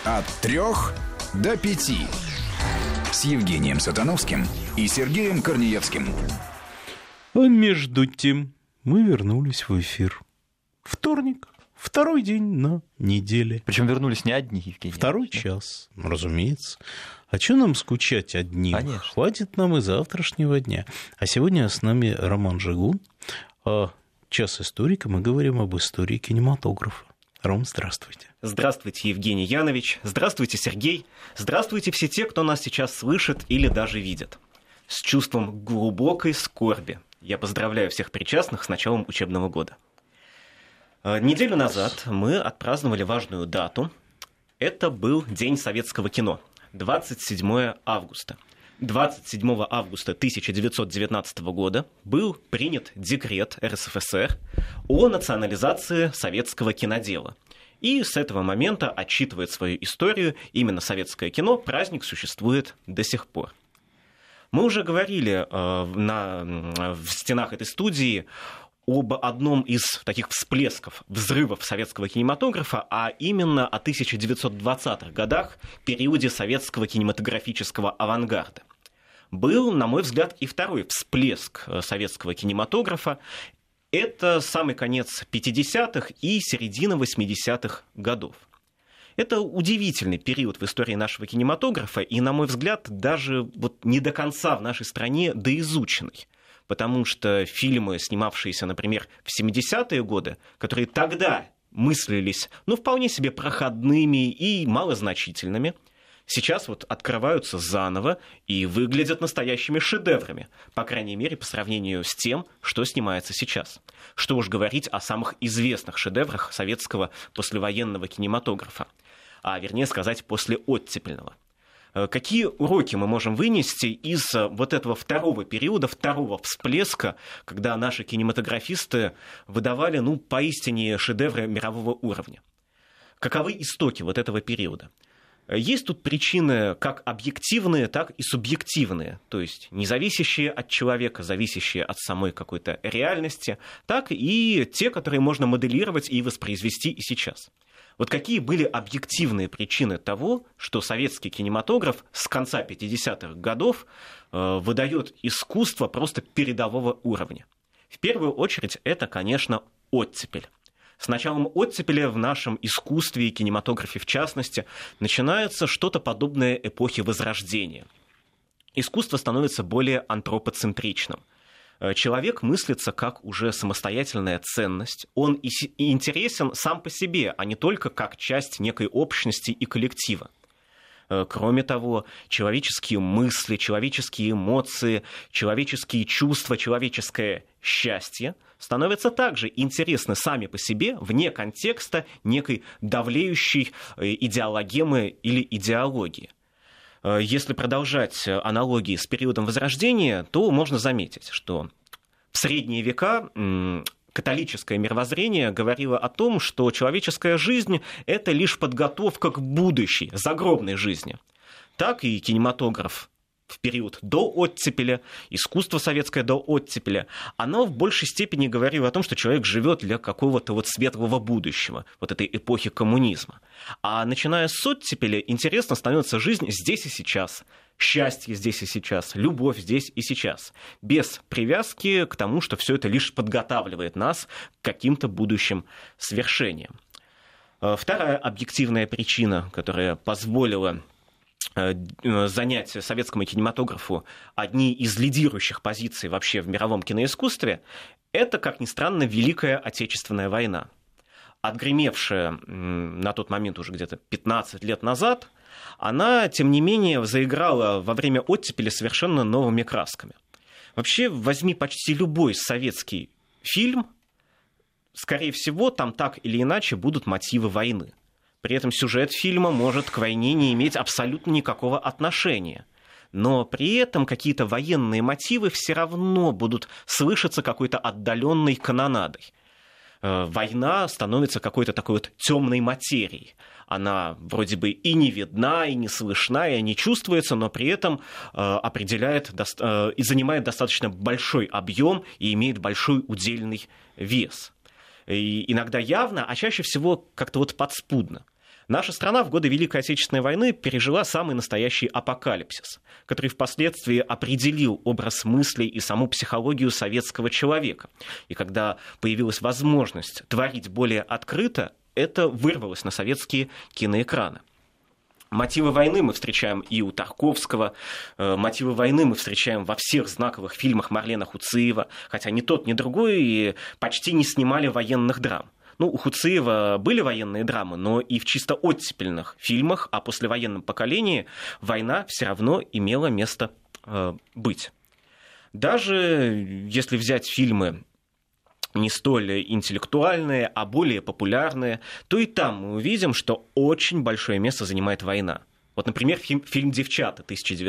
От 3 до 5. С Евгением Сатановским и Сергеем Корнеевским. А между тем мы вернулись в эфир. Вторник. Второй день на неделе. Причем вернулись не одни, Евгений. Второй час, разумеется. А что нам скучать одним? Конечно. Хватит нам и завтрашнего дня. А сегодня с нами Роман Жигун. Час историка. Мы говорим об истории кинематографа. Ром, здравствуйте. Здравствуйте, Евгений Янович. Здравствуйте, Сергей. Здравствуйте все те, кто нас сейчас слышит или даже видит. С чувством глубокой скорби я поздравляю всех причастных с началом учебного года. Неделю назад мы отпраздновали важную дату. Это был День советского кино. 27 августа. 27 августа 1919 года был принят декрет РСФСР о национализации советского кинодела. И с этого момента отчитывает свою историю именно советское кино. Праздник существует до сих пор. Мы уже говорили в стенах этой студии об одном из таких всплесков, взрывов советского кинематографа, а именно о 1920-х годах, периоде советского кинематографического авангарда. Был, на мой взгляд, и второй всплеск советского кинематографа. Это самый конец 50-х и середина 80-х годов. Это удивительный период в истории нашего кинематографа и, на мой взгляд, даже не до конца в нашей стране доизученный. Потому что фильмы, снимавшиеся, например, в 70-е годы, которые тогда мыслились, вполне себе проходными и малозначительными, сейчас открываются заново и выглядят настоящими шедеврами, по крайней мере, по сравнению с тем, что снимается сейчас. Что уж говорить о самых известных шедеврах советского послевоенного кинематографа, а вернее сказать, послеоттепельного. Какие уроки мы можем вынести из этого второго периода, второго всплеска, когда наши кинематографисты выдавали, поистине шедевры мирового уровня? Каковы истоки этого периода? Есть тут причины как объективные, так и субъективные, то есть не зависящие от человека, зависящие от самой какой-то реальности, так и те, которые можно моделировать и воспроизвести и сейчас. Какие были объективные причины того, что советский кинематограф с конца 50-х годов выдает искусство просто передового уровня? В первую очередь это, конечно, оттепель. С началом оттепели в нашем искусстве и кинематографе в частности начинается что-то подобное эпохе Возрождения. Искусство становится более антропоцентричным. Человек мыслится как уже самостоятельная ценность. Он и интересен сам по себе, а не только как часть некой общности и коллектива. Кроме того, человеческие мысли, человеческие эмоции, человеческие чувства, человеческое счастье становятся также интересны сами по себе, вне контекста некой давлеющей идеологемы или идеологии. Если продолжать аналогии с периодом Возрождения, то можно заметить, что в средние века католическое мировоззрение говорило о том, что человеческая жизнь – это лишь подготовка к будущей, загробной жизни. Так и кинематограф в период до оттепели, искусство советское до оттепели, оно в большей степени говорило о том, что человек живет для какого-то светлого будущего, этой эпохи коммунизма. А начиная с оттепели, интересно становится жизнь здесь и сейчас, счастье здесь и сейчас, любовь здесь и сейчас, без привязки к тому, что все это лишь подготавливает нас к каким-то будущим свершениям. Вторая объективная причина, которая позволила занять советскому кинематографу одни из лидирующих позиций вообще в мировом киноискусстве, это, как ни странно, Великая Отечественная война. Отгремевшая на тот момент уже где-то 15 лет назад, она, тем не менее, заиграла во время оттепели совершенно новыми красками. Вообще, возьми почти любой советский фильм, скорее всего, там так или иначе будут мотивы войны. При этом сюжет фильма может к войне не иметь абсолютно никакого отношения. Но при этом какие-то военные мотивы все равно будут слышаться какой-то отдаленной канонадой. Война становится какой-то такой темной материей. Она вроде бы и не видна, и не слышна, и не чувствуется, но при этом определяет и занимает достаточно большой объем и имеет большой удельный вес. И иногда явно, а чаще всего как-то подспудно. Наша страна в годы Великой Отечественной войны пережила самый настоящий апокалипсис, который впоследствии определил образ мыслей и саму психологию советского человека. И когда появилась возможность творить более открыто, это вырвалось на советские киноэкраны. Мотивы войны мы встречаем и у Тарковского, мотивы войны мы встречаем во всех знаковых фильмах Марлена Хуциева, хотя ни тот, ни другой и почти не снимали военных драм. Ну, у Хуциева были военные драмы, но и в чисто оттепельных фильмах о послевоенном поколении война все равно имела место быть. Даже если взять фильмы не столь интеллектуальные, а более популярные, то и там мы увидим, что очень большое место занимает война. Вот, например, фильм «Девчата»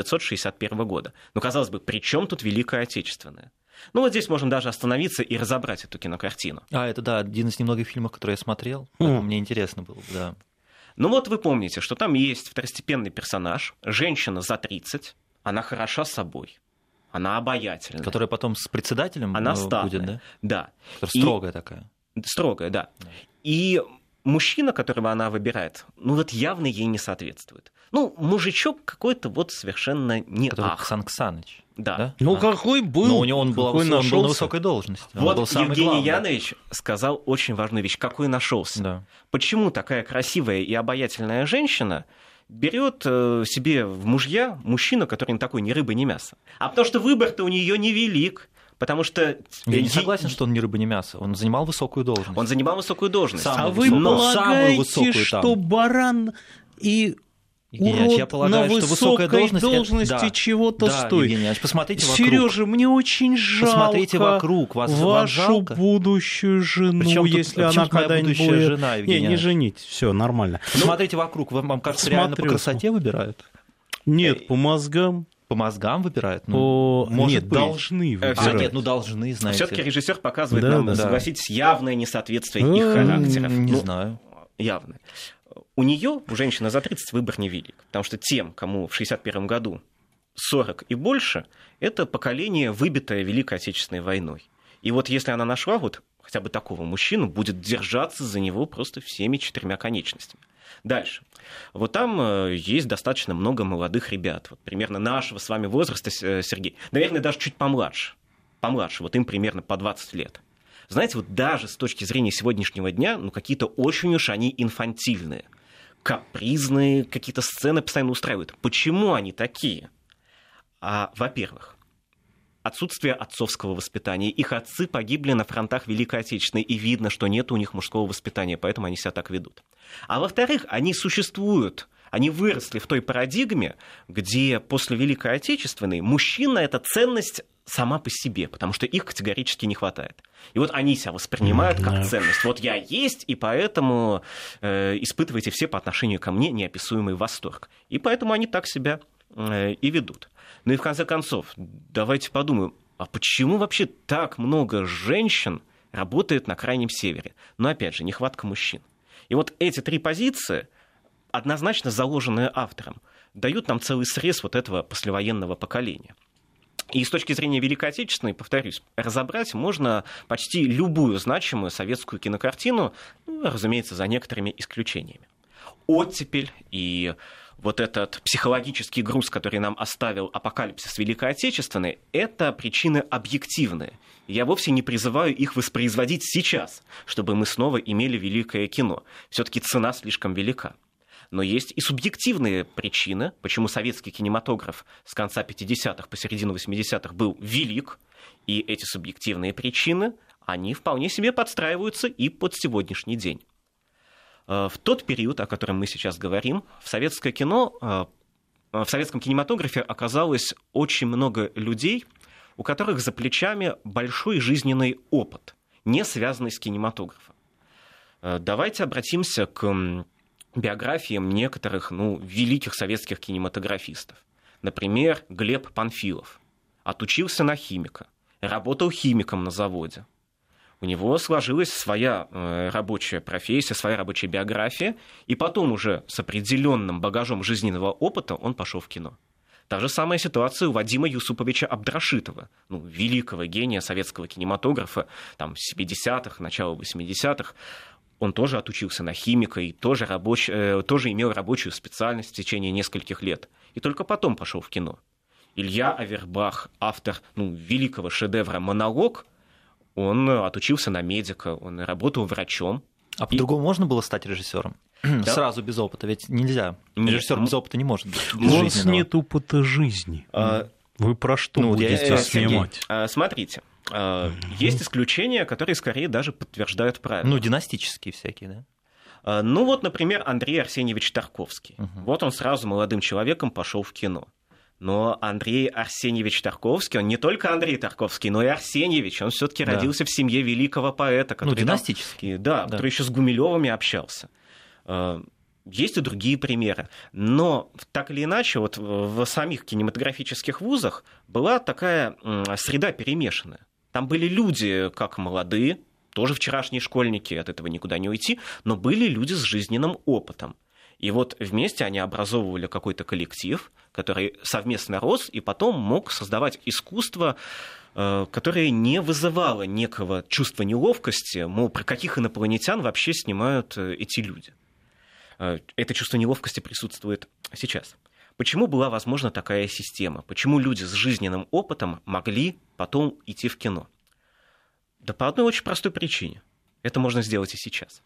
1961 года. Ну, казалось бы, при чем тут Великая Отечественная? Ну, вот здесь можем даже остановиться и разобрать эту кинокартину. Это, да, один из немногих фильмов, которые я смотрел. Мне интересно было, да. Ну, вот вы помните, что там есть второстепенный персонаж, женщина за 30, она хороша собой. Она обаятельная. Которая потом с председателем она будет, статная, да? Да. Строгая такая. Строгая, да. И мужчина, которого она выбирает, ну вот явно ей не соответствует. Ну, мужичок какой-то вот совершенно не который Ксан Ксаныч. Да. Ну, какой был? Но у него он был на высокой должности. Вот Евгений Янович сказал очень важную вещь. Какой нашелся. Да. Почему такая красивая и обаятельная женщина берет себе в мужья мужчину, который такой ни рыба, ни мясо? А потому что выбор-то у нее невелик. Потому что... Я не согласен, что он ни рыба, ни мясо. Он занимал высокую должность. Он занимал высокую должность. Вы полагаете, что баран и урод я полагаю, на высокой должности чего-то стоит? Евгений, посмотрите вокруг. Сережа, мне очень жалко. Посмотрите вокруг. Вашу будущую жену, если она когда-нибудь будет... Жена, не женить, все нормально. Посмотрите вокруг. Вам кажется, реально по красоте выбирают? Нет, по мозгам. По мозгам выбирают? Нет, должны выбирать. Должны, знаете. Все-таки режиссер показывает нам, согласитесь, явное несоответствие их характеров. Не знаю. Явное. У нее, у женщины за 30, выбор невелик. Потому что тем, кому в 1961 году 40 и больше, это поколение, выбитое Великой Отечественной войной. И вот если она нашла вот хотя бы такого мужчину, будет держаться за него просто всеми 4 конечностями. Дальше. Вот там есть достаточно много молодых ребят. Вот примерно нашего с вами возраста, Сергей. Наверное, даже чуть помладше. Помладше. Вот им примерно по 20 лет. Знаете, вот даже с точки зрения сегодняшнего дня, ну, какие-то очень уж они инфантильные. Капризные какие-то сцены постоянно устраивают. Почему они такие? Во-первых, отсутствие отцовского воспитания. Их отцы погибли на фронтах Великой Отечественной, и видно, что нет у них мужского воспитания, поэтому они себя так ведут. А во-вторых, они существуют, они выросли в той парадигме, где после Великой Отечественной мужчина – это ценность сама по себе, потому что их категорически не хватает. И вот они себя воспринимают как ценность. Вот я есть, и поэтому испытываете все по отношению ко мне неописуемый восторг. И поэтому они так себя и ведут. Ну и в конце концов, давайте подумаем, а почему вообще так много женщин работает на Крайнем Севере? Но опять же, нехватка мужчин. И вот эти 3 позиции, однозначно заложенные автором, дают нам целый срез вот этого послевоенного поколения. И с точки зрения Великой Отечественной, повторюсь, разобрать можно почти любую значимую советскую кинокартину, ну, разумеется, за некоторыми исключениями. Оттепель и вот этот психологический груз, который нам оставил апокалипсис Великой Отечественной, это причины объективные. Я вовсе не призываю их воспроизводить сейчас, чтобы мы снова имели великое кино. Все-таки цена слишком велика. Но есть и субъективные причины, почему советский кинематограф с конца 50-х по середину 80-х был велик. И эти субъективные причины, они вполне себе подстраиваются и под сегодняшний день. В тот период, о котором мы сейчас говорим, в советское кино, в советском кинематографе оказалось очень много людей, у которых за плечами большой жизненный опыт, не связанный с кинематографом. Давайте обратимся к биографиям некоторых великих советских кинематографистов. Например, Глеб Панфилов. Отучился на химика, работал химиком на заводе. У него сложилась своя рабочая профессия, своя рабочая биография, и потом уже с определенным багажом жизненного опыта он пошел в кино. Та же самая ситуация у Вадима Юсуповича Абдрашитова, великого гения советского кинематографа, там, 70-х, начала 80-х. Он тоже отучился на химика и тоже имел рабочую специальность в течение нескольких лет. И только потом пошел в кино. Илья Авербах, автор великого шедевра «Монолог», он отучился на медика, он работал врачом. А по-другому можно было стать режиссером? Да? Сразу без опыта, ведь нельзя. Режиссер без опыта не может быть. У вас нет опыта жизни. Вы про что будете снимать? Смотрите, есть исключения, которые скорее даже подтверждают правила. Династические всякие, да? Например, Андрей Арсеньевич Тарковский. Вот он сразу молодым человеком пошел в кино. Но Андрей Арсеньевич Тарковский, он не только Андрей Тарковский, но и Арсеньевич. Он все-таки родился в семье великого поэта, который, династический. Который еще с Гумилевыми общался. Есть и другие примеры. Но так или иначе, в самих кинематографических вузах была такая среда перемешанная. Там были люди, как молодые, тоже вчерашние школьники, от этого никуда не уйти, но были люди с жизненным опытом. И вместе они образовывали какой-то коллектив, который совместно рос, и потом мог создавать искусство, которое не вызывало некого чувства неловкости, мол, про каких инопланетян вообще снимают эти люди. Это чувство неловкости присутствует сейчас. Почему была возможна такая система? Почему люди с жизненным опытом могли потом идти в кино? Да по одной очень простой причине. Это можно сделать и сейчас.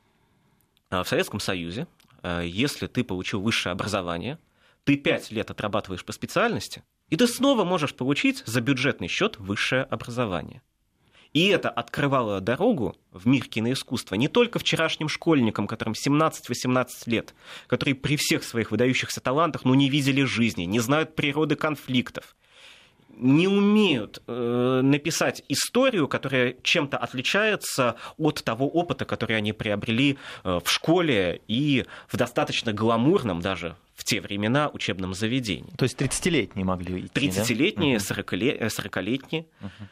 В Советском Союзе, если ты получил высшее образование, ты 5 лет отрабатываешь по специальности, и ты снова можешь получить за бюджетный счет высшее образование. И это открывало дорогу в мир киноискусства не только вчерашним школьникам, которым 17-18 лет, которые при всех своих выдающихся талантах не видели жизни, не знают природы конфликтов, не умеют написать историю, которая чем-то отличается от того опыта, который они приобрели в школе и в достаточно гламурном даже в те времена учебном заведении. То есть 30-летние могли идти, 30-летние, да? 40-летние,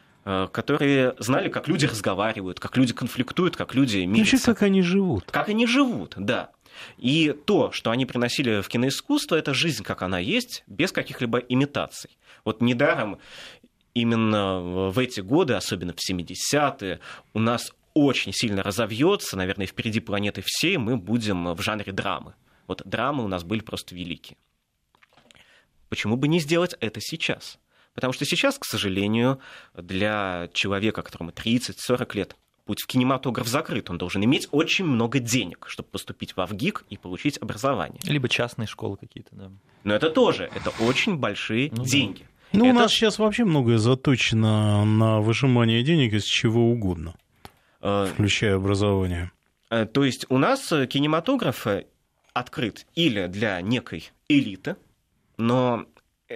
которые знали, как люди разговаривают, как люди конфликтуют, как люди мирятся. Вообще, как они живут. Как они живут, да. И то, что они приносили в киноискусство, это жизнь, как она есть, без каких-либо имитаций. Недаром именно в эти годы, особенно в 70-е, у нас очень сильно разовьется, наверное, впереди планеты всей, мы будем в жанре драмы. Драмы у нас были просто великие. Почему бы не сделать это сейчас? Потому что сейчас, к сожалению, для человека, которому 30-40 лет, путь в кинематограф закрыт. Он должен иметь очень много денег, чтобы поступить в ВГИК и получить образование. Либо частные школы какие-то, да. Но это очень большие деньги. Да. У нас сейчас вообще многое заточено на выжимание денег из чего угодно, включая образование. То есть у нас кинематограф открыт или для некой элиты, но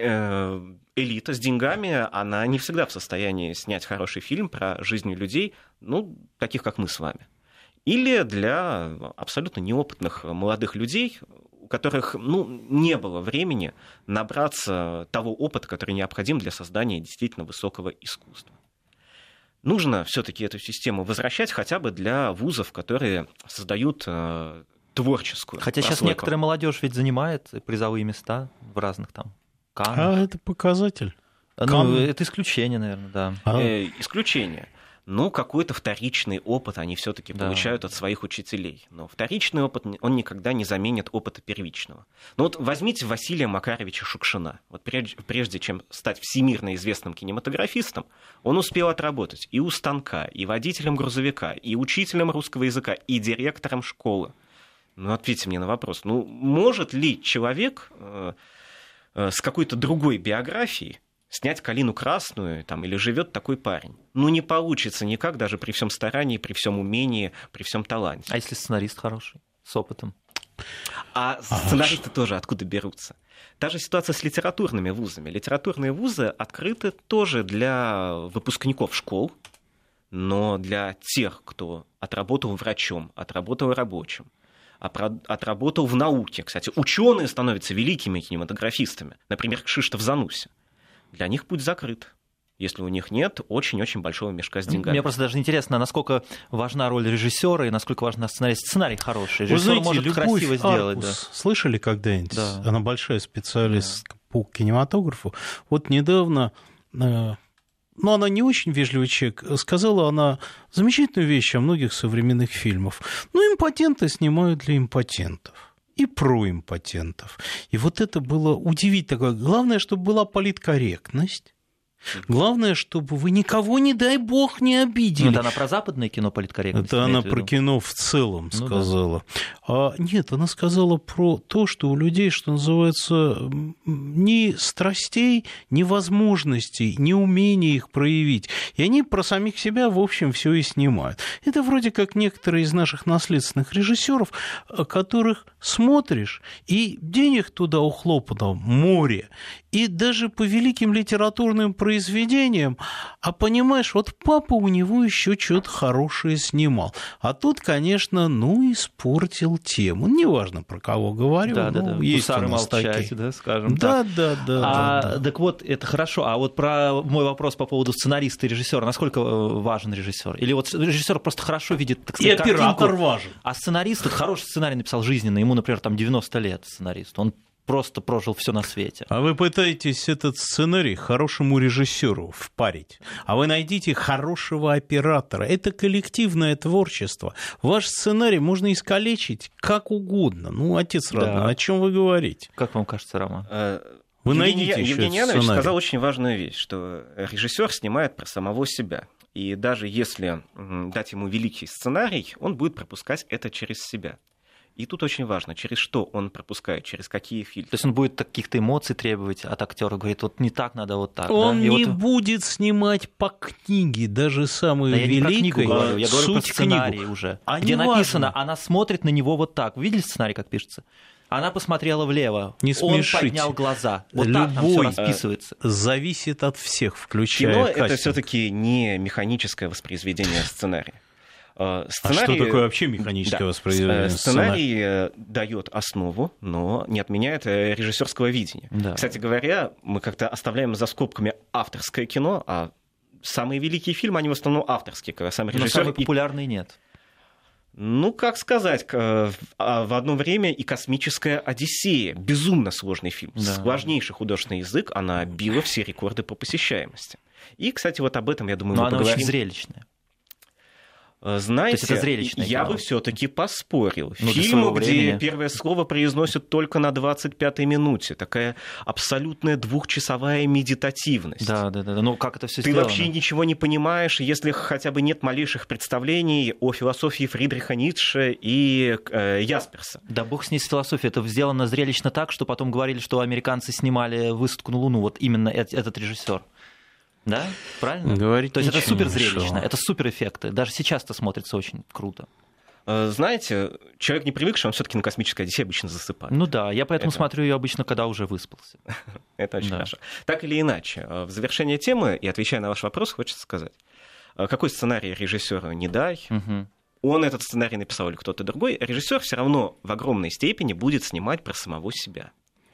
элита с деньгами, она не всегда в состоянии снять хороший фильм про жизнь людей, таких, как мы с вами. Или для абсолютно неопытных молодых людей, у которых не было времени набраться того опыта, который необходим для создания действительно высокого искусства. Нужно все-таки эту систему возвращать хотя бы для вузов, которые создают творческую Хотя прослойку. Сейчас некоторая молодежь ведь занимает призовые места в разных там Каннах. А это показатель. Это исключение, наверное, да. Исключение. Какой-то вторичный опыт они все-таки получают от своих учителей. Но вторичный опыт, он никогда не заменит опыта первичного. Возьмите Василия Макаровича Шукшина. Прежде чем стать всемирно известным кинематографистом, он успел отработать и у станка, и водителем грузовика, и учителем русского языка, и директором школы. Ответьте мне на вопрос. Может ли человек с какой-то другой биографией снять «Калину красную» или «Живет такой парень»? Не получится никак, даже при всем старании, при всем умении, при всем таланте. А если сценарист хороший, с опытом? А сценаристы тоже откуда берутся? Та же ситуация с литературными вузами. Литературные вузы открыты тоже для выпускников школ, но для тех, кто отработал врачом, отработал рабочим, отработал в науке. Кстати, ученые становятся великими кинематографистами. Например, Кшиштоф Зануси. Для них путь закрыт, если у них нет очень-очень большого мешка с деньгами. Мне просто даже интересно, насколько важна роль режиссера и насколько важна сценарист. Сценарий хороший. Режиссер может красиво сделать. Да. Слышали когда-нибудь? Да. Она большая специалист по кинематографу. Недавно но она не очень вежливый человек, сказала она замечательную вещь о многих современных фильмах. Импотенты снимают для импотентов. И про импотентов. И вот это было удивительно. Главное, чтобы была политкорректность. Главное, чтобы вы никого, не дай бог, не обидели. Это она про западное кино политкорректность? Это она про кино в целом сказала. Да. Нет, она сказала про то, что у людей, что называется, ни страстей, ни возможностей, ни умения их проявить. И они про самих себя, в общем, все и снимают. Это вроде как некоторые из наших наследственных режиссеров, которых смотришь, и денег туда ухлопано море. И даже по великим литературным произведениям, а понимаешь, вот папа у него еще что-то хорошее снимал. А тут, конечно, испортил тему. Неважно, про кого говорю. Да. Есть у нас такие. Да, скажем так. Да. Так вот, это хорошо. А вот про мой вопрос по поводу сценариста и режиссера. Насколько важен режиссер? Или вот режиссер просто хорошо видит, так сказать, картинку, и оператор важен. А сценарист, это хороший сценарий написал жизненно. Ему, например, там 90 лет сценарист. Он просто прожил все на свете. А вы пытаетесь этот сценарий хорошему режиссеру впарить. А вы найдите хорошего оператора. Это коллективное творчество. Ваш сценарий можно искалечить как угодно. Отец родной, о чем вы говорите? Как вам кажется, Роман? Вы найдите еще Евгений Янович сказал очень важную вещь, что режиссер снимает про самого себя. И даже если дать ему великий сценарий, он будет пропускать это через себя. И тут очень важно, через что он пропускает, через какие фильтры. То есть он будет каких-то эмоций требовать от актера, говорит, вот не так, надо вот так. Он не будет снимать по книге, даже самой великой. Я не про книгу говорю, я говорю про сценарий уже. Где написано, она смотрит на него вот так. Вы видели сценарий, как пишется? Она посмотрела влево, он поднял глаза. Вот так там все расписывается. Зависит от всех, включая кино кастинг. Это все-таки не механическое воспроизведение сценария. Сценарий, что такое вообще механическое воспроизведение? Сценарий дает основу, но не отменяет режиссерского видения. Да. Кстати говоря, мы как-то оставляем за скобками авторское кино, а самые великие фильмы, они в основном авторские, когда сам режиссер... Но самые популярные нет. Как сказать, в одно время и «Космическая Одиссея», безумно сложный фильм, сложнейший художественный язык, она била все рекорды по посещаемости. И, кстати, вот об этом, я думаю, мы поговорим. Но она очень зрелищная. Знаете, я бы все-таки поспорил. Фильм, где первое слово произносят только на 25-й минуте. Такая абсолютная двухчасовая медитативность. Да. Ну, как это все Ты сделано? вообще ничего не понимаешь, если хотя бы нет малейших представлений о философии Фридриха Ницше и Ясперса. Да бог с ней с философией. Это сделано зрелищно так, что потом говорили, что американцы снимали «Высадку на Луну». Вот именно этот режиссер. Да, правильно? Говорить то есть это супер зрелищно, мешало. это супер эффекты. Даже сейчас это смотрится очень круто. Знаете, человек не привыкший, он все-таки на «Космической Одиссее» обычно засыпает. Ну да, я поэтому смотрю ее обычно, когда уже выспался. Это очень хорошо. Так или иначе, в завершение темы, и отвечая на ваш вопрос, хочется сказать, какой сценарий режиссеру не дай, он этот сценарий написал или кто-то другой, режиссер все равно в огромной степени будет снимать про самого себя.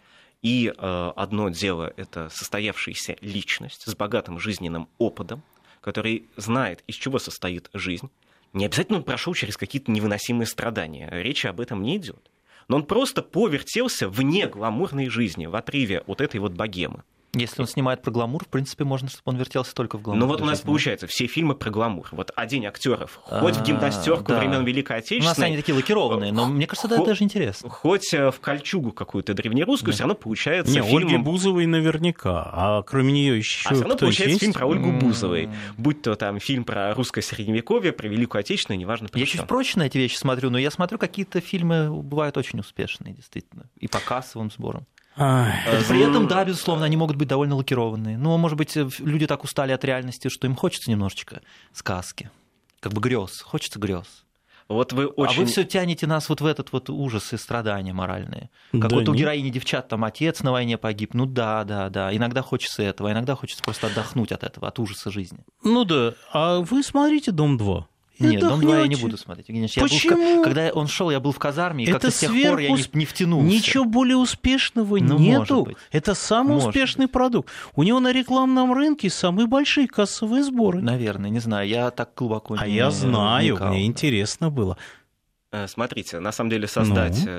И одно дело – это состоявшаяся личность с богатым жизненным опытом, который знает, из чего состоит жизнь. Не обязательно он прошел через какие-то невыносимые страдания, речи об этом не идет. Но он просто повертелся вне гламурной жизни, в отрыве от этой вот богемы. Если он снимает про гламур, в принципе, можно, чтобы он вертелся только в гламур. Ну вот у нас получается все фильмы про гламур. Вот «День актеров», хоть в гимнастерку времен Великой Отечественной. У нас они такие лакированные, но мне кажется, это даже интересно. Хоть в кольчугу какую-то древнерусскую, все равно получается фильм... Ольги Бузовой наверняка, а кроме нее еще все равно получается есть? Фильм про Ольгу Бузовой. Будь то там фильм про русское средневековье, про Великую Отечественную, неважно про Я что. чуть проще на эти вещи смотрю, но я смотрю, какие-то фильмы бывают очень успешные, действительно, и по кассовым сборам. При этом, да, безусловно, они могут быть довольно лакированные. Но, может быть, люди так устали от реальности, что им хочется немножечко сказки, как бы грез, хочется грез. Вот вы очень... А вы все тянете нас вот в этот вот ужас и страдания моральные. Как вот у героини девчат, там отец на войне погиб. Ну да. Иногда хочется этого, иногда хочется просто отдохнуть от этого, от ужаса жизни. Ну да. А вы смотрите «Дом-2». Нет, «Дом-2» я не буду смотреть. Почему? Когда он шел, я был в казарме, и это как-то с тех пор я не втянулся. Ничего более успешного нету. Это самый успешный продукт. У него на рекламном рынке самые большие кассовые сборы. Наверное, не знаю. Я так глубоко не я знаю, мне интересно было. Смотрите, на самом деле создать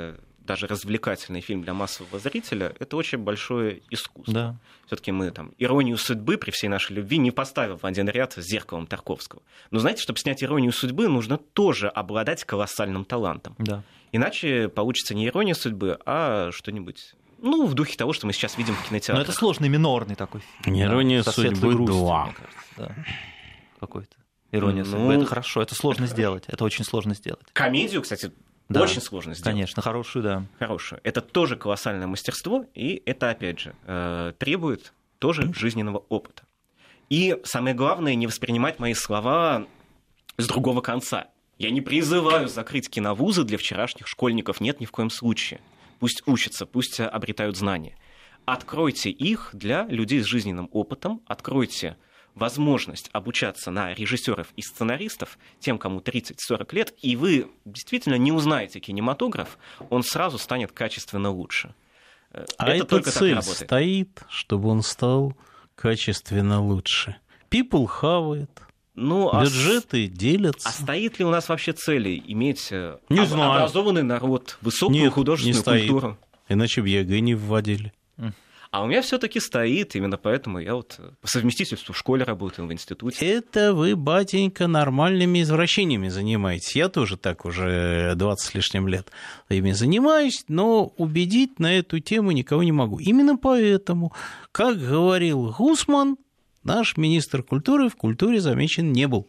даже развлекательный фильм для массового зрителя, это очень большое искусство. Да. Все-таки мы там «Иронию судьбы» при всей нашей любви не поставим в один ряд с «Зеркалом» Тарковского. Но знаете, чтобы снять «Иронию судьбы», нужно тоже обладать колоссальным талантом. Да. Иначе получится не «Ирония судьбы», а что-нибудь, в духе того, что мы сейчас видим в кинотеатрах. Но это сложный минорный такой фильм. «Ирония со судьбы светлой грустью, 2». мне кажется, да. Какой-то. «Ирония судьбы» — это хорошо, это сложно сделать, это очень сложно сделать. Комедию, кстати, Да, очень сложно сделать. Конечно, хорошую, да. Хорошую. Это тоже колоссальное мастерство, и это, опять же, требует тоже жизненного опыта. И самое главное, не воспринимать мои слова с другого конца. Я не призываю закрыть киновузы для вчерашних школьников. Нет, ни в коем случае. Пусть учатся, пусть обретают знания. Откройте их для людей с жизненным опытом, откройте возможность обучаться на режиссеров и сценаристов, тем, кому 30-40 лет, и вы действительно не узнаете кинематограф, он сразу станет качественно лучше. А это только цель так работает. стоит, чтобы он стал качественно лучше. People хавает, бюджеты делятся. А стоит ли у нас вообще цели иметь Не знаю. образованный народ, высокую художественную культуру? Иначе бы ЕГЭ не вводили. А у меня все-таки стоит, именно поэтому я по совместительству в школе работаю, в институте. Это вы, батенька, нормальными извращениями занимаетесь. Я тоже так уже 20 с лишним лет ими занимаюсь, но убедить на эту тему никого не могу. Именно поэтому, как говорил Гусман, наш министр культуры в культуре замечен не был.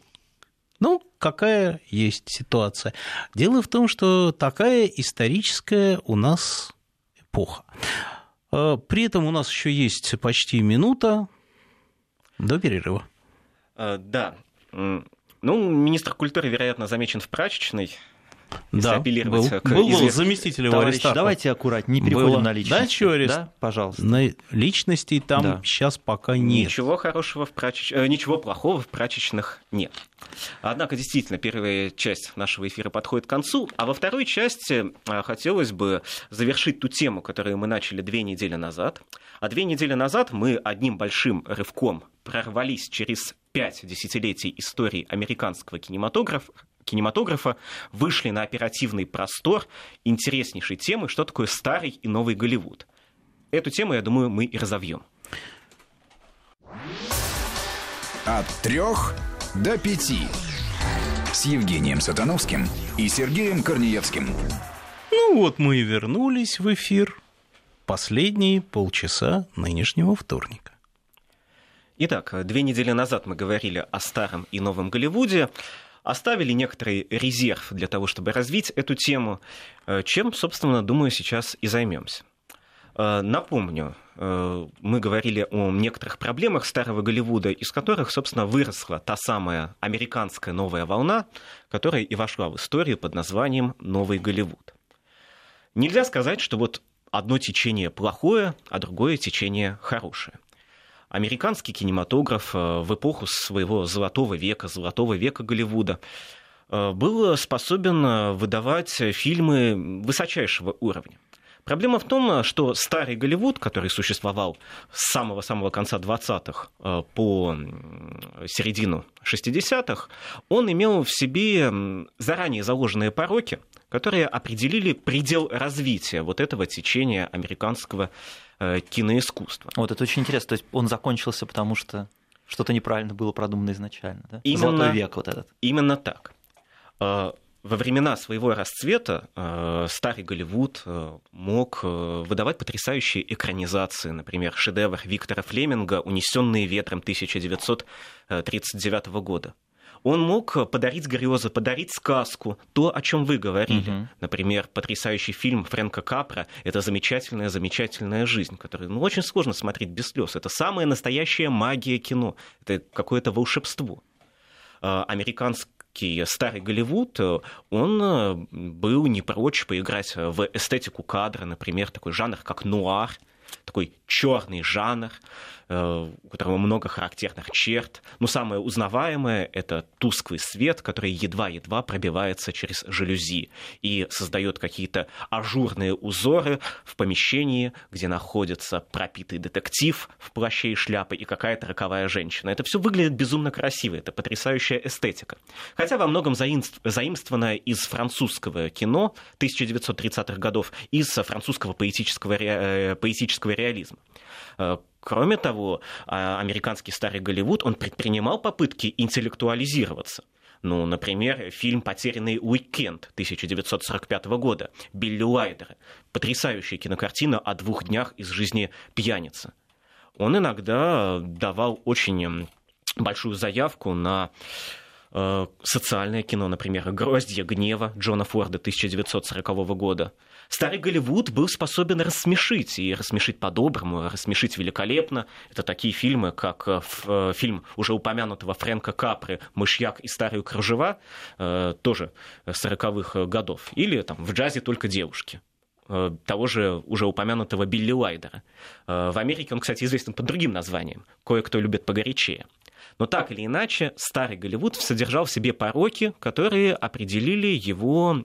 Какая есть ситуация. Дело в том, что такая историческая у нас эпоха. При этом у нас еще есть почти минута до перерыва. Да. Министр культуры, вероятно, замечен в прачечной. Да, был заместитель его Товарищи, Аристархов. давайте аккуратнее, не переходим на личности. Да, чего Арист? Да, пожалуйста. На личностей там Да. сейчас пока нет. Ничего плохого в прачечных нет. Однако, действительно, первая часть нашего эфира подходит к концу, а во второй части хотелось бы завершить ту тему, которую мы начали 2 недели назад. А 2 недели назад мы одним большим рывком прорвались через 5 десятилетий истории американского кинематографа, вышли на оперативный простор интереснейшей темы, что такое старый и новый Голливуд. Эту тему, я думаю, мы и разовьем. От 3 до 5 с Евгением Сатановским и Сергеем Корнеевским. Мы и вернулись в эфир. Последние полчаса нынешнего вторника. Итак, 2 недели назад мы говорили о старом и новом Голливуде, оставили некоторый резерв для того, чтобы развить эту тему, чем, собственно, думаю, сейчас и займемся. Напомню, мы говорили о некоторых проблемах старого Голливуда, из которых, собственно, выросла та самая американская новая волна, которая и вошла в историю под названием «Новый Голливуд». Нельзя сказать, что одно течение плохое, а другое течение хорошее. Американский кинематограф в эпоху своего золотого века Голливуда, был способен выдавать фильмы высочайшего уровня. Проблема в том, что старый Голливуд, который существовал с самого-самого конца 20-х по середину 60-х, он имел в себе заранее заложенные пороки, которые определили предел развития этого течения американского киноискусства. Это очень интересно. То есть он закончился, потому что что-то неправильно было продумано изначально, да? Золотой век этот. Именно так. Во времена своего расцвета старый Голливуд мог выдавать потрясающие экранизации, например, шедевр Виктора Флеминга «Унесенные ветром» 1939 года. Он мог подарить грезы, подарить сказку, то, о чем вы говорили. Например, потрясающий фильм Фрэнка Капра «Это замечательная жизнь», который очень сложно смотреть без слез. Это самая настоящая магия кино, это какое-то волшебство. Американский старый Голливуд, он был не прочь поиграть в эстетику кадра, например, такой жанр, как нуар, такой черный жанр, у которого много характерных черт. Но самое узнаваемое — это тусклый свет, который едва-едва пробивается через жалюзи и создает какие-то ажурные узоры в помещении, где находится пропитый детектив в плаще и шляпе и какая-то роковая женщина. Это все выглядит безумно красиво, это потрясающая эстетика. Хотя во многом заимствовано из французского кино 1930-х годов, из французского поэтического реализма. Кроме того, американский старый Голливуд, он предпринимал попытки интеллектуализироваться. Ну, например, фильм «Потерянный уикенд» 1945 года Билли Уайлдера. Потрясающая кинокартина о 2 днях из жизни пьяницы. Он иногда давал очень большую заявку на социальное кино, например, «Гроздья гнева» Джона Форда 1940 года. Старый Голливуд был способен рассмешить, и рассмешить по-доброму, рассмешить великолепно. Это такие фильмы, как фильм уже упомянутого Фрэнка Капры «Мышьяк и старые кружева», тоже 40-х годов, или там «В джазе только девушки» того же уже упомянутого Билли Уайлдера. В Америке он, кстати, известен под другим названием «Кое-кто любит погорячее». Но так или иначе, старый Голливуд содержал в себе пороки, которые определили его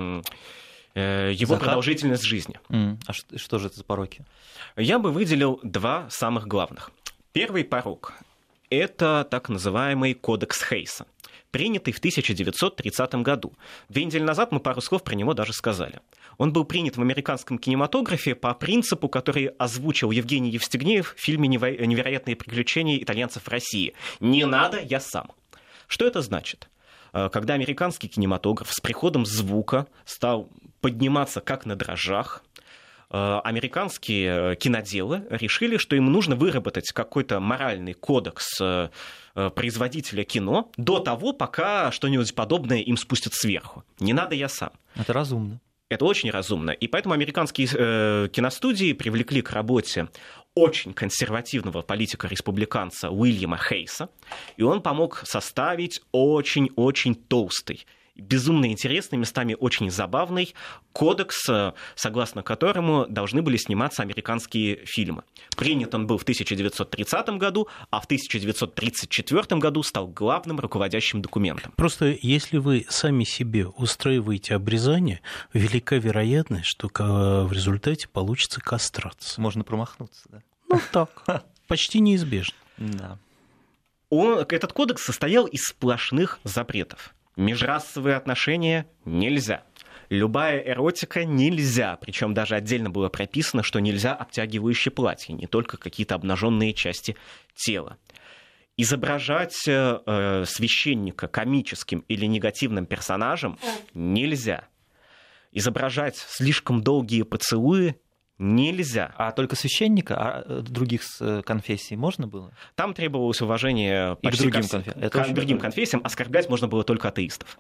продолжительность жизни. А что же это за пороки? Я бы выделил 2 самых главных. Первый порок — это так называемый кодекс Хейса, принятый в 1930 году. 2 недели назад мы пару слов про него даже сказали. Он был принят в американском кинематографе по принципу, который озвучил Евгений Евстигнеев в фильме «Невероятные приключения итальянцев в России». «Не надо, я сам». Что это значит? Когда американский кинематограф с приходом звука стал подниматься как на дрожжах, американские киноделы решили, что им нужно выработать какой-то моральный кодекс производителя кино до того, пока что-нибудь подобное им спустят сверху. «Не надо, я сам». Это разумно. Это очень разумно. И поэтому американские киностудии привлекли к работе очень консервативного политика-республиканца Уильяма Хейса, и он помог составить очень-очень толстый, безумно интересный, местами очень забавный кодекс, согласно которому должны были сниматься американские фильмы. Принят он был в 1930 году, а в 1934 году стал главным руководящим документом. Просто если вы сами себе устраиваете обрезание, велика вероятность, что в результате получится кастрация. Можно промахнуться, да? Ну так, почти неизбежно. Да. Этот кодекс состоял из сплошных запретов. Межрасовые отношения нельзя. Любая эротика нельзя. Причем даже отдельно было прописано, что нельзя обтягивающие платья, не только какие-то обнаженные части тела. Изображать священника комическим или негативным персонажем нельзя. Изображать слишком долгие поцелуи нельзя. А только священника, а других конфессий можно было? Там требовалось уважение почти к другим конфессиям. Оскорблять можно было только атеистов.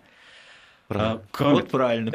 Вот правильно.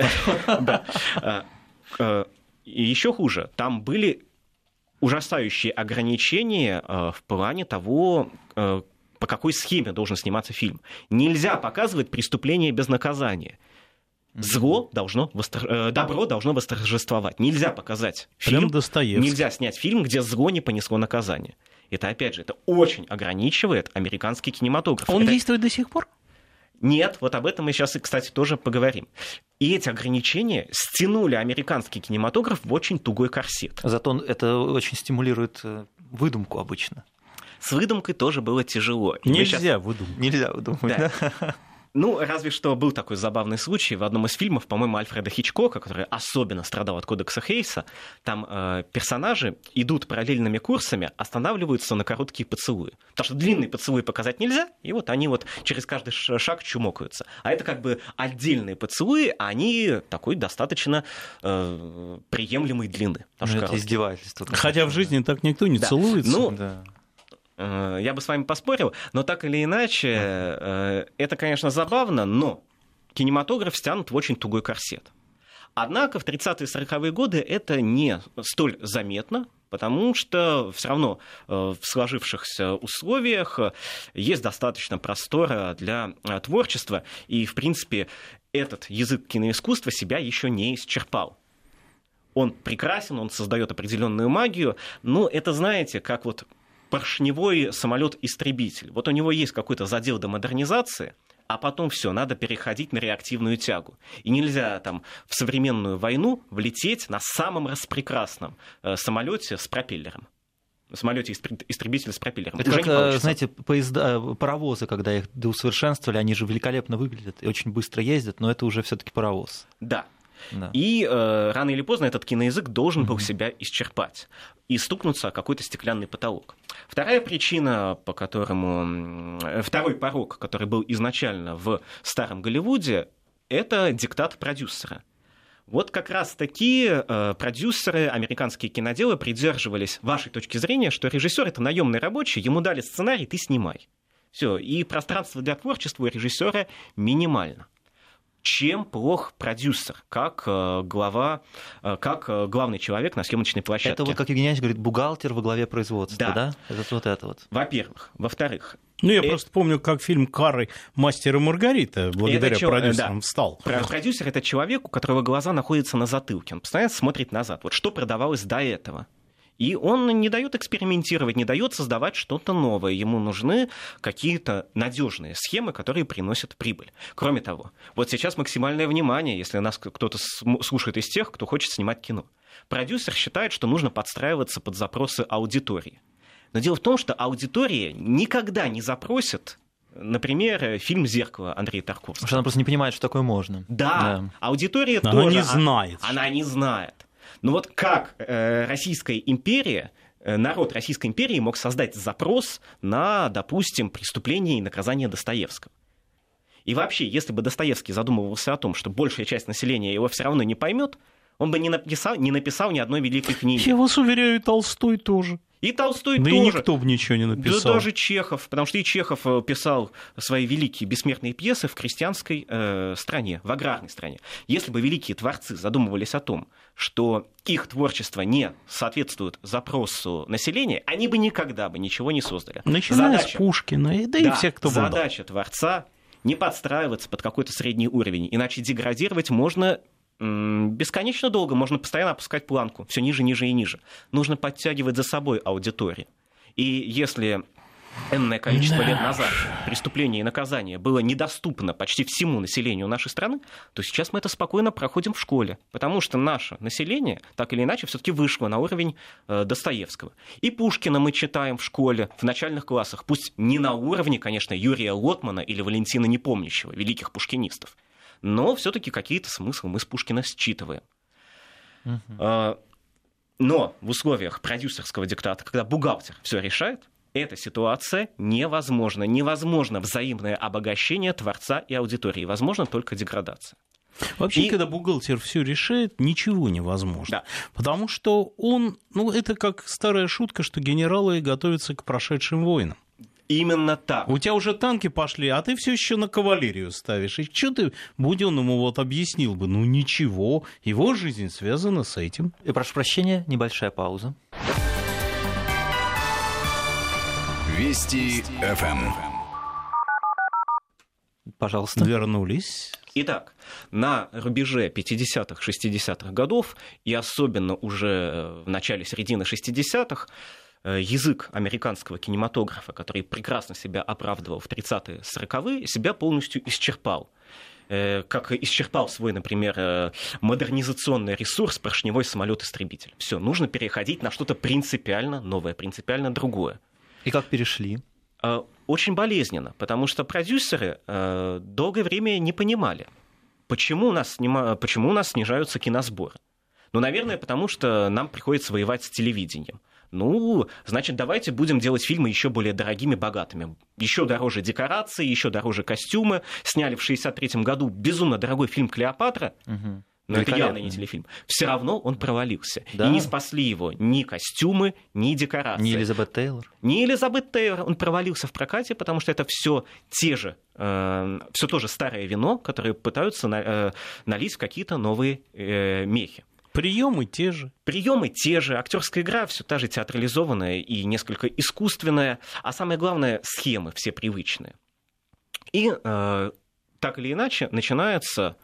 И еще хуже, там были ужасающие ограничения в плане того, по какой схеме должен сниматься фильм. Нельзя показывать преступление без наказания. Добро должно восторжествовать. Нельзя показать фильм, нельзя снять фильм, где зло не понесло наказание. Это, опять же, это очень ограничивает американский кинематограф. Он действует до сих пор? Нет, вот об этом мы сейчас, кстати, тоже поговорим. И эти ограничения стянули американский кинематограф в очень тугой корсет. Зато это очень стимулирует выдумку обычно. С выдумкой тоже было тяжело. Нельзя выдумать. Да. Ну, разве что был такой забавный случай в одном из фильмов, по-моему, Альфреда Хичкока, который особенно страдал от кодекса Хейса. Там персонажи идут параллельными курсами, останавливаются на короткие поцелуи. Потому что длинный поцелуй показать нельзя, и вот они вот через каждый шаг чумокаются. А это как бы отдельные поцелуи, они такой достаточно приемлемой длины. Это издевательство. Хотя в жизни так никто не целуется. Ну, я бы с вами поспорил, но так или иначе, это, конечно, забавно, но кинематограф стянут в очень тугой корсет. Однако в 30-е и 40-е годы это не столь заметно, потому что все равно в сложившихся условиях есть достаточно простора для творчества, и, в принципе, этот язык киноискусства себя еще не исчерпал. Он прекрасен, он создает определенную магию, но это, знаете, как вот поршневой самолет-истребитель. Вот у него есть какой-то задел до модернизации, а потом все, надо переходить на реактивную тягу. И нельзя там в современную войну влететь на самом распрекрасном самолете с пропеллером. Самолете-истребитель с пропеллером. Это как, знаете, паровозы, когда их доусовершенствовали, они же великолепно выглядят и очень быстро ездят, но это уже все-таки паровоз. Да. И рано или поздно этот киноязык должен был себя исчерпать и стукнуться о какой-то стеклянный потолок. Вторая причина, второй порок, который был изначально в старом Голливуде, это диктат продюсера. Вот как раз такие продюсеры, американские киноделы придерживались вашей точки зрения, что режиссер — это наемный рабочий, ему дали сценарий, ты снимай. Все, и пространство для творчества у режиссера минимально. Чем плох продюсер, как главный человек на съемочной площадке? Это вот, как Евгений Ильич говорит, бухгалтер во главе производства, да? Это вот. Во-первых. Во-вторых. Я просто помню, как фильм «Карры. Мастер и Маргарита» благодаря продюсерам встал. Продюсер — это человек, у которого глаза находятся на затылке. Он постоянно смотрит назад. Вот что продавалось до этого. И он не дает экспериментировать, не дает создавать что-то новое. Ему нужны какие-то надежные схемы, которые приносят прибыль. Кроме того, вот сейчас максимальное внимание, если нас кто-то слушает из тех, кто хочет снимать кино. Продюсер считает, что нужно подстраиваться под запросы аудитории. Но дело в том, что аудитория никогда не запросит, например, фильм «Зеркало» Андрея Тарковского. Потому что она просто не понимает, что такое можно. Да. Аудитория она тоже... не знает. Она не знает. Но вот как Российская империя, народ Российской империи мог создать запрос на, допустим, преступление и наказание Достоевского? И вообще, если бы Достоевский задумывался о том, что большая часть населения его все равно не поймет, он бы не написал ни одной великой книги. Я вас уверяю, и Толстой тоже. И Толстой тоже. Да и никто бы ничего не написал. Да даже Чехов, потому что и Чехов писал свои великие бессмертные пьесы в крестьянской стране, в аграрной стране. Если бы великие творцы задумывались о том, что их творчество не соответствует запросу населения, они бы никогда бы ничего не создали. Начиная с Пушкина, и всех, кто был. Задача творца не подстраиваться под какой-то средний уровень, иначе деградировать можно... бесконечно долго, можно постоянно опускать планку, все ниже, ниже и ниже. Нужно подтягивать за собой аудиторию. И если энное количество лет назад преступление и наказание было недоступно почти всему населению нашей страны, то сейчас мы это спокойно проходим в школе, потому что наше население так или иначе все-таки вышло на уровень Достоевского. И Пушкина мы читаем в школе, в начальных классах, пусть не на уровне, конечно, Юрия Лотмана или Валентина Непомнящего, великих пушкинистов, но все-таки какие-то смыслы мы с Пушкина считываем. Но в условиях продюсерского диктата, когда бухгалтер все решает, эта ситуация невозможна. Невозможно взаимное обогащение творца и аудитории. Возможно только деградация. Вообще, когда бухгалтер все решает, ничего невозможно. Да. Потому что это как старая шутка, что генералы готовятся к прошедшим войнам. Именно так. У тебя уже танки пошли, а ты все еще на кавалерию ставишь. И что ты Будённому объяснил бы? Ничего, его жизнь связана с этим. И прошу прощения, небольшая пауза. Вести ФМ. Пожалуйста. Вернулись. Итак, на рубеже 50-х, 60-х годов, и особенно уже в начале середины 60-х, язык американского кинематографа, который прекрасно себя оправдывал в 30-е, 40-е, себя полностью исчерпал. Как исчерпал свой, например, модернизационный ресурс поршневой самолет-истребитель. Все, нужно переходить на что-то принципиально новое, принципиально другое. И как перешли? Очень болезненно, потому что продюсеры долгое время не понимали, почему у нас снижаются киносборы. Наверное, потому что нам приходится воевать с телевидением. Значит, давайте будем делать фильмы еще более дорогими, богатыми. Еще дороже декорации, еще дороже костюмы. Сняли в 1963 году безумно дорогой фильм «Клеопатра». Угу. Но это явно не телефильм. Все равно он провалился. Да. И не спасли его ни костюмы, ни декорации. Ни Элизабет Тейлор. Ни Элизабет Тейлор. Он провалился в прокате, потому что это все то же старое вино, которое пытаются налить в какие-то новые мехи. Приемы те же. Актерская игра все та же театрализованная и несколько искусственная. А самое главное, схемы все привычные. И так или иначе начинается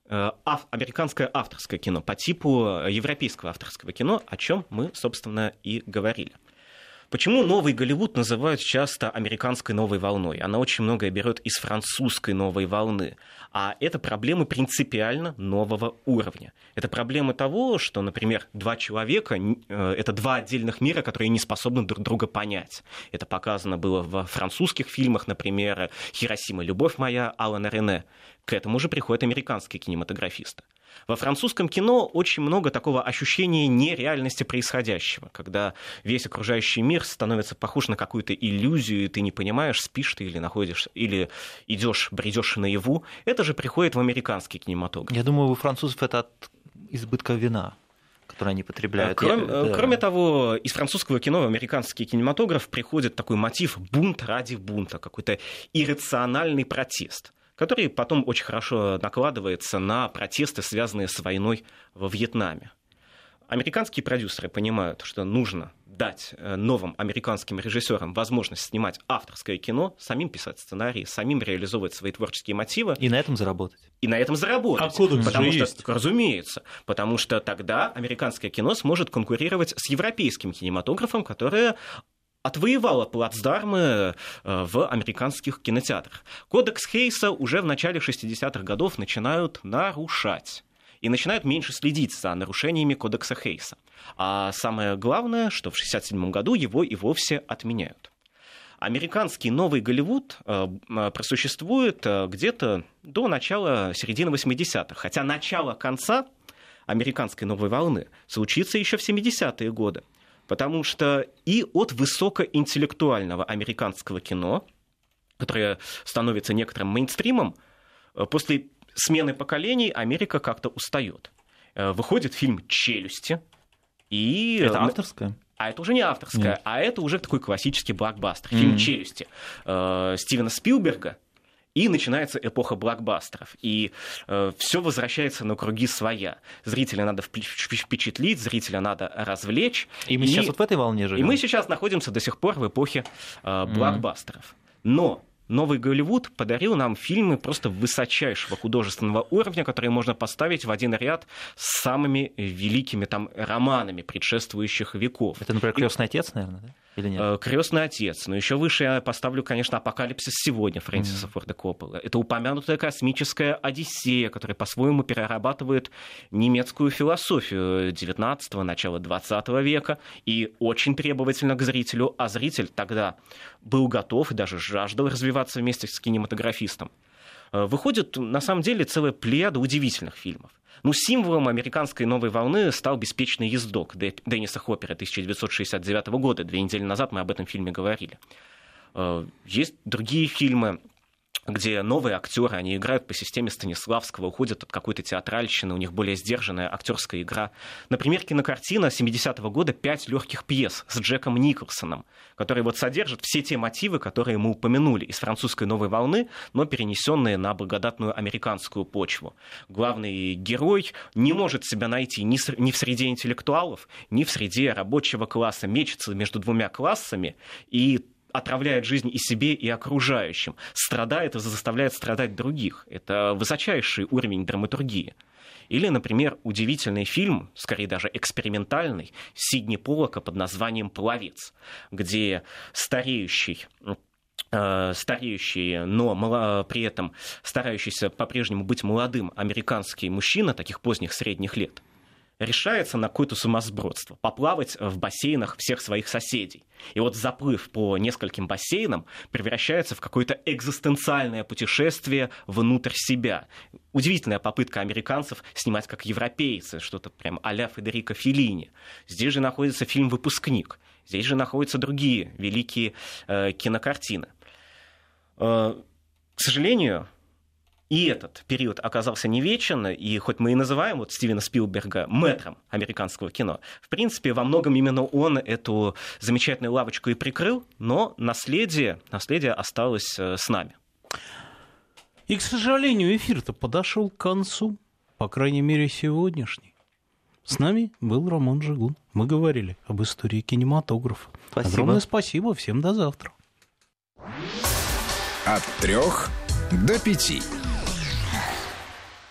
американское авторское кино по типу европейского авторского кино, о чем мы, собственно, и говорили. Почему новый Голливуд называют часто американской новой волной? Она очень многое берет из французской новой волны. А это проблемы принципиально нового уровня. Это проблемы того, что, например, два человека — это два отдельных мира, которые не способны друг друга понять. Это показано было во французских фильмах, например, «Хиросима, любовь моя» Алана Рене. К этому же приходят американские кинематографисты. Во французском кино очень много такого ощущения нереальности происходящего, когда весь окружающий мир становится похож на какую-то иллюзию, и ты не понимаешь, спишь ты или находишься, или идешь, бредешь наяву. Это же приходит в американский кинематограф. Я думаю, у французов это от избытка вина, который они потребляют. Кроме того, из французского кино в американский кинематограф приходит такой мотив бунт ради бунта, какой-то иррациональный протест, который потом очень хорошо накладывается на протесты, связанные с войной во Вьетнаме. Американские продюсеры понимают, что нужно дать новым американским режиссерам возможность снимать авторское кино, самим писать сценарии, самим реализовывать свои творческие мотивы. И на этом заработать. А кодекс потому что, есть. Разумеется, потому что тогда американское кино сможет конкурировать с европейским кинематографом, которое отвоевала плацдармы в американских кинотеатрах. Кодекс Хейса уже в начале 60-х годов начинают нарушать. И начинают меньше следить за нарушениями Кодекса Хейса. А самое главное, что в 1967 году его и вовсе отменяют. Американский новый Голливуд просуществует где-то до начала середины 80-х. Хотя начало конца американской новой волны случится еще в 70-е годы. Потому что и от высокоинтеллектуального американского кино, которое становится некоторым мейнстримом, после смены поколений Америка как-то устает. Выходит фильм «Челюсти». И... Это авторское? А это уже не авторское, нет. А это уже такой классический блокбастер. Фильм «Челюсти» Стивена Спилберга. И начинается эпоха блокбастеров. И все возвращается на круги своя. Зрителя надо впечатлить, зрителя надо развлечь. И мы сейчас вот в этой волне живем. И мы сейчас находимся до сих пор в эпохе блокбастеров. Но новый Голливуд подарил нам фильмы просто высочайшего художественного уровня, которые можно поставить в один ряд с самыми великими там романами предшествующих веков. Это, например, «Крестный отец», наверное, да? Или нет? «Крестный отец». Но еще выше я поставлю, конечно, «Апокалипсис сегодня» Фрэнсиса Форда Копполы. Это упомянутая космическая «Одиссея», которая по-своему перерабатывает немецкую философию XIX, начала XX века и очень требовательна к зрителю. А зритель тогда был готов и даже жаждал развиваться вместе с кинематографистом. Выходит, на самом деле, целая плеяда удивительных фильмов. Символом американской новой волны стал «Беспечный ездок» Денниса Хоппера 1969 года. 2 недели назад мы об этом фильме говорили. Есть другие фильмы, где новые актеры, они играют по системе Станиславского, уходят от какой-то театральщины, у них более сдержанная актерская игра. Например, кинокартина 70-го года «5 легких пьес» с Джеком Николсоном, который содержит все те мотивы, которые мы упомянули из французской новой волны, но перенесенные на благодатную американскую почву. Главный герой не может себя найти ни в среде интеллектуалов, ни в среде рабочего класса, мечется между двумя классами и отравляет жизнь и себе, и окружающим, страдает и заставляет страдать других. Это высочайший уровень драматургии. Или, например, удивительный фильм, скорее даже экспериментальный, Сидни Поллака под названием «Пловец», где стареющий, но при этом старающийся по-прежнему быть молодым американский мужчина таких поздних средних лет решается на какое-то сумасбродство, поплавать в бассейнах всех своих соседей. И заплыв по нескольким бассейнам превращается в какое-то экзистенциальное путешествие внутрь себя. Удивительная попытка американцев снимать как европейцы, что-то прям а-ля Федерико Феллини. Здесь же находится фильм «Выпускник». Здесь же находятся другие великие кинокартины. К сожалению, и этот период оказался не вечен, и хоть мы и называем Стивена Спилберга мэтром американского кино, в принципе, во многом именно он эту замечательную лавочку и прикрыл, но наследие осталось с нами. И, к сожалению, эфир-то подошел к концу, по крайней мере, сегодняшний. С нами был Роман Жигун. Мы говорили об истории кинематографа. Спасибо. Огромное спасибо. Всем до завтра. От 3 до 5.